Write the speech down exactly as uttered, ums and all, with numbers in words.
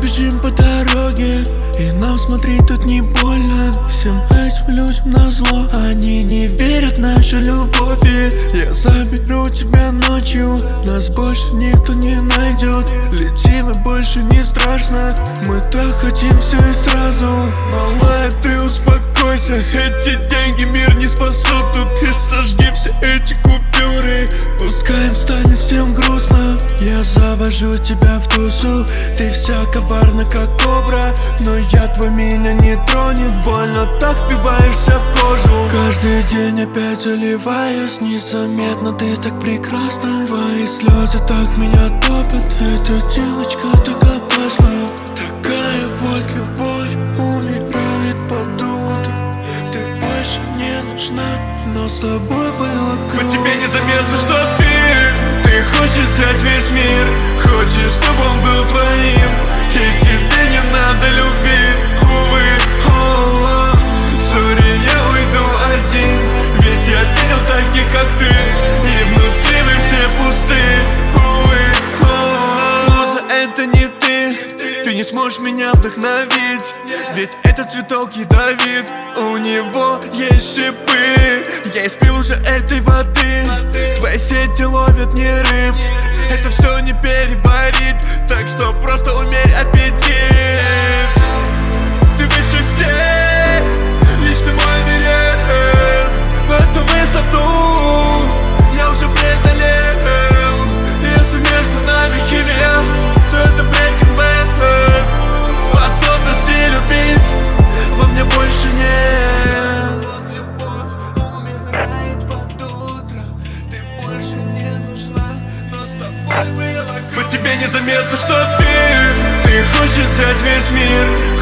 бежим по дороге, и нам смотреть тут не больно. Всем этим людям назло, они не верят в нашу любовь. И я заберу тебя ночью, нас больше никто не найдет. Летим и больше не страшно, мы так хотим все и сразу. Малая, ты успокойся, эти деньги мир не спасут. Тут и сожги все эти купюры, пускай им станет всем грустно. Я завожу тебя в тусу, ты вся коварна как кобра, но я твой меня не тронет. Больно так впиваешься в кожу. Каждый день опять заливаюсь, незаметно ты так прекрасна. Твои слезы так меня топят, эта девочка так опасна. Такая вот любовь умирает под утро. Ты больше не нужна, но с тобой было круто. По тебе незаметно, что ты Ты хочешь взять весь мир, хочешь, чтобы он был твоим, и тебе не надо любви. Увы, о-о-о, сори, я уйду один, ведь я видел таких, как ты, и внутри вы все пусты. Увы, о-о-о, Муза, это не ты, ты не сможешь меня вдохновить, ведь этот цветок ядовит, у него есть шипы. Я испил уже этой воды, твои сети ловят не рыб, это все не переварить, так что просто умерь аппетит. Ты выше всех, лично мой Эверест, в эту высоту я уже преодолел. Если между нами химия, то это Breaking Bad. Способности любить во мне больше нет. Любовь умирает под утро, ты больше не нужна, но с тобой было круто. по тебе незаметно, что ты Ты хочешь взять весь мир,